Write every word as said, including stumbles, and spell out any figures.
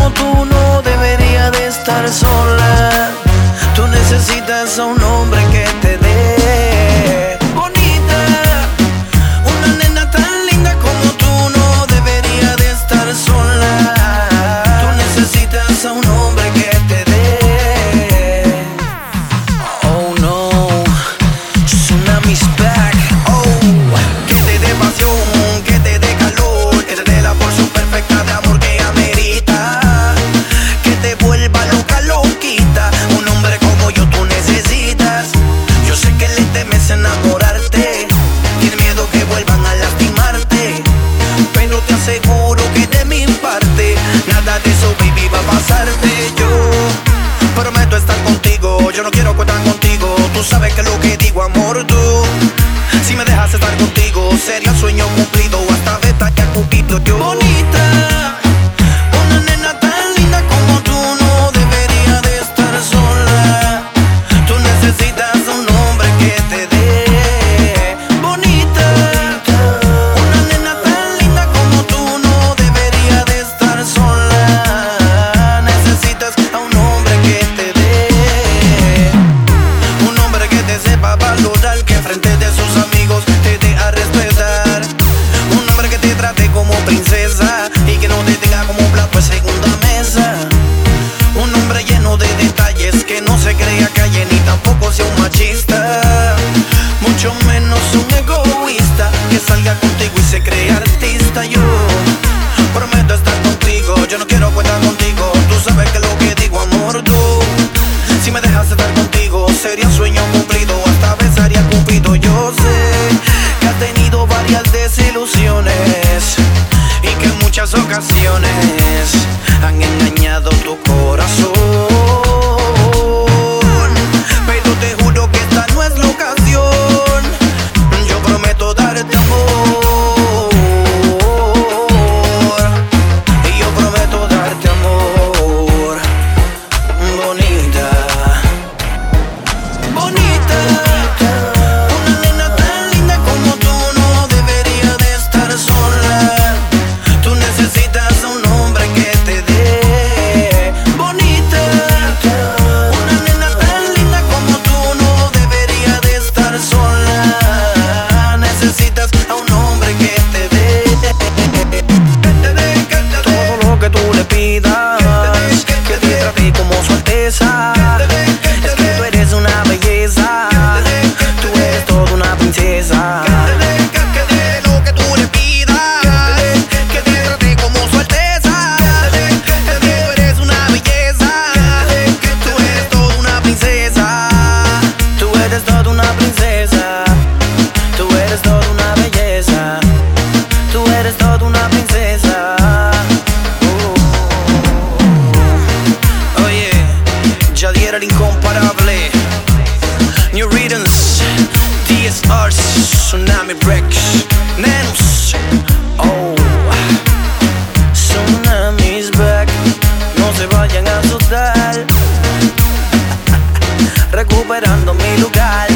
como tú no debería de estar sola. Tú necesitas a un hombre que te dé bonita. Una nena tan linda como tú no debería de estar sola. Tú necesitas a un hombre que te dé. Oh no, Tsunami's back. Oh, que te dé pasión, que te dé calor, que te dé la porción perfecta de amor que amerita, que te vuelva loca, loquita. Un hombre como yo tú necesitas. Yo sé que le temes enamorarte, tienes miedo que vuelvan a lastimarte, pero te aseguro que de mi parte nada de eso, baby, va a pasarte. Yo prometo estar contigo, yo no quiero contar contigo. Tú sabes que lo que digo, amor, tú, si me dejas estar contigo, sería sueño cumplido. Hasta veta que ha cumplido yo. Bonita, una nena tan linda como tú no debería de estar sola. Tú necesitas un hombre que te dé bonita. Una nena tan linda como tú no debería de estar sola. Necesitas a un hombre que te dé, un hombre que te sepa valorar, que frente de sus amigos te dé a respetar. Un hombre que te trate como princesa y que no te tenga como un plato de segunda mesa. Un hombre lleno de detalles, que no se crea calle ni tampoco sea un machista, mucho menos un egoísta, que salga contigo y se crea artista. Yo prometo estar contigo, yo no quiero contar contigo. Tú sabes que lo que digo, amor, tú, si me dejas estar contigo, sería sueño cumplido. Hasta besaría Cupido. Yo sé que has tenido varias desilusiones y que en muchas ocasiones han engañado tu corazón, pero te juro que esta no es la ocasión. Yo prometo darte amor, y yo prometo darte amor. Bonita, bonita, una nena tan linda como tú no debería de estar sola. Tú necesitas a un hombre que te dé bonita. Una nena tan linda como tú no debería de estar sola. Necesitas a un hombre que te dé todo lo que tú le pidas, que te trate como su alteza. Es que tú eres una belleza, tú eres toda una princesa. Que te dé lo que tú le pidas, que te trate como su alteza. Es que tú eres una belleza, tú eres toda una princesa. Tú eres toda una princesa, tú eres toda una belleza, tú eres toda una princesa. Oh, oye, Yadier el incomparable, New Rhythms, D S R, Tsunami Rex, Nenus. Oh, Tsunami's back, no se vayan a asustar. Recuperando mi lugar.